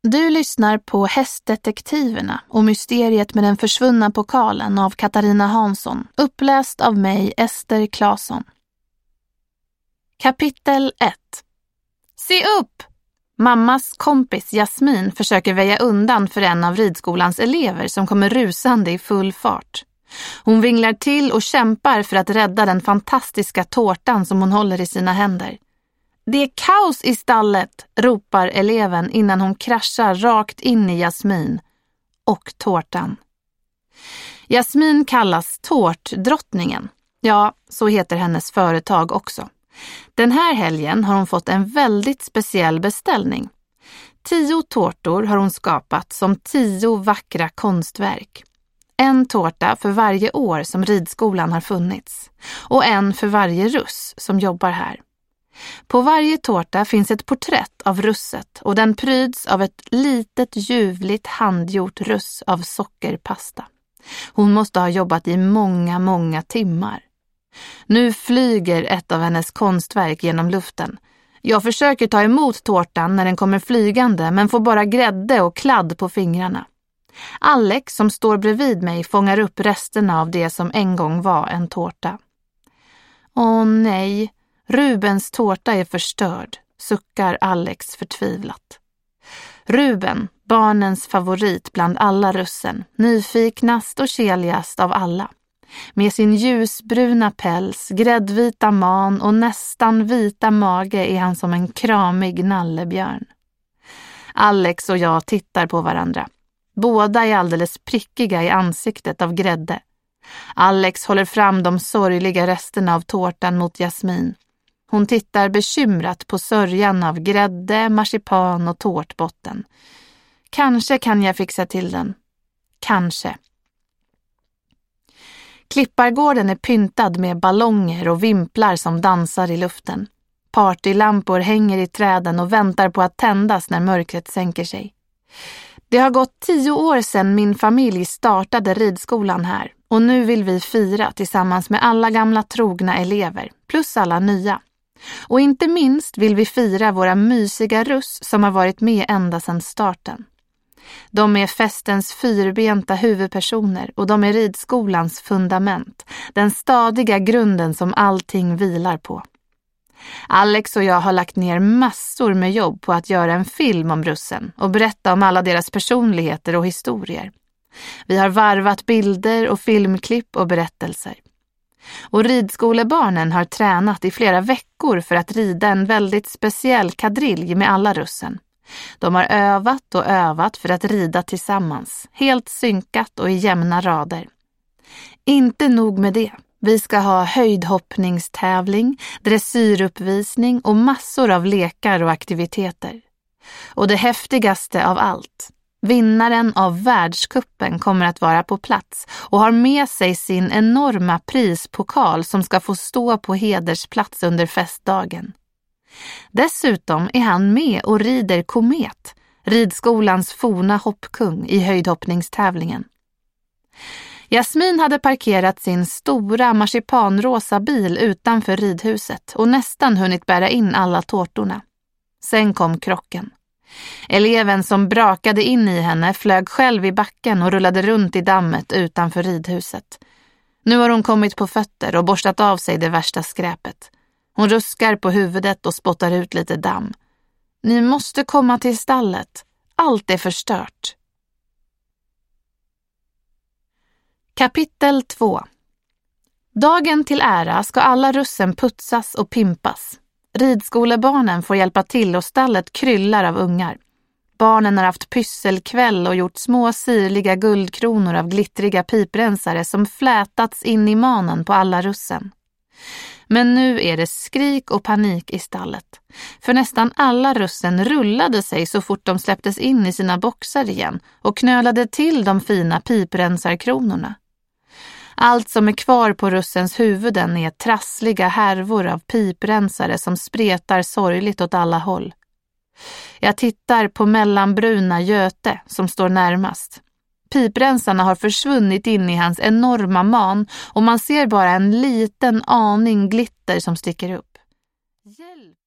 Du lyssnar på Hästdetektiverna och mysteriet med den försvunna pokalen av Katarina Hansson, uppläst av mig, Ester Claesson. Kapitel 1. Se upp! Mammas kompis Jasmin försöker väja undan för en av ridskolans elever som kommer rusande i full fart. Hon vinglar till och kämpar för att rädda den fantastiska tårtan som hon håller i sina händer. Det är kaos i stallet, ropar eleven innan hon kraschar rakt in i Jasmin och tårtan. Jasmin kallas tårtdrottningen. Ja, så heter hennes företag också. Den här helgen har hon fått en väldigt speciell beställning. 10 tårtor har hon skapat som 10 vackra konstverk. En tårta för varje år som ridskolan har funnits och en för varje russ som jobbar här. På varje tårta finns ett porträtt av russet och den pryds av ett litet ljuvligt handgjort russ av sockerpasta. Hon måste ha jobbat i många timmar. Nu flyger ett av hennes konstverk genom luften. Jag försöker ta emot tårtan när den kommer flygande men får bara grädde och kladd på fingrarna. Alex som står bredvid mig fångar upp resterna av det som en gång var en tårta. Åh nej, Rubens tårta är förstörd, suckar Alex förtvivlat. Ruben, barnens favorit bland alla russen, nyfiknast och keligast av alla. Med sin ljusbruna päls, gräddvita man och nästan vita mage är han som en kramig nallebjörn. Alex och jag tittar på varandra. Båda är alldeles prickiga i ansiktet av grädde. Alex håller fram de sorgliga resterna av tårtan mot Jasmin. Hon tittar bekymrat på sörjan av grädde, marsipan och tårtbotten. Kanske kan jag fixa till den. Kanske. Klippargården är pyntad med ballonger och vimplar som dansar i luften. Partylampor hänger i träden och väntar på att tändas när mörkret sänker sig. Det har gått 10 år sedan min familj startade ridskolan här och nu vill vi fira tillsammans med alla gamla trogna elever plus alla nya. Och inte minst vill vi fira våra mysiga russ som har varit med ända sedan starten. De är festens fyrbenta huvudpersoner och de är ridskolans fundament, den stadiga grunden som allting vilar på. Alex och jag har lagt ner massor med jobb på att göra en film om russen och berätta om alla deras personligheter och historier. Vi har varvat bilder och filmklipp och berättelser. Och ridskolebarnen har tränat i flera veckor för att rida en väldigt speciell kadrilj med alla russen. De har övat för att rida tillsammans, helt synkat och i jämna rader. Inte nog med det. Vi ska ha höjdhoppningstävling, dressyruppvisning och massor av lekar och aktiviteter. Och det häftigaste av allt. Vinnaren av världskuppen kommer att vara på plats och har med sig sin enorma prispokal som ska få stå på hedersplats under festdagen. Dessutom är han med och rider Komet, ridskolans forna hoppkung i höjdhoppningstävlingen. Jasmin hade parkerat sin stora marsipanrosa bil utanför ridhuset och nästan hunnit bära in alla tårtorna. Sen kom krocken. Eleven som brakade in i henne flög själv i backen och rullade runt i dammet utanför ridhuset. Nu har hon kommit på fötter och borstat av sig det värsta skräpet. Hon ruskar på huvudet och spottar ut lite damm. Ni måste komma till stallet. Allt är förstört. Kapitel 2. Dagen till ära ska alla russen putsas och pimpas. Ridskolebarnen får hjälpa till och stallet kryllar av ungar. Barnen har haft pysselkväll och gjort små sirliga guldkronor av glittriga piprensare som flätats in i manen på alla russen. Men nu är det skrik och panik i stallet. För nästan alla russen rullade sig så fort de släpptes in i sina boxar igen och knölade till de fina piprensarkronorna. Allt som är kvar på russens huvuden är trassliga härvor av piprensare som spretar sorgligt åt alla håll. Jag tittar på mellanbruna Göte som står närmast. Piprensarna har försvunnit in i hans enorma man och man ser bara en liten aning glitter som sticker upp. Hjälp,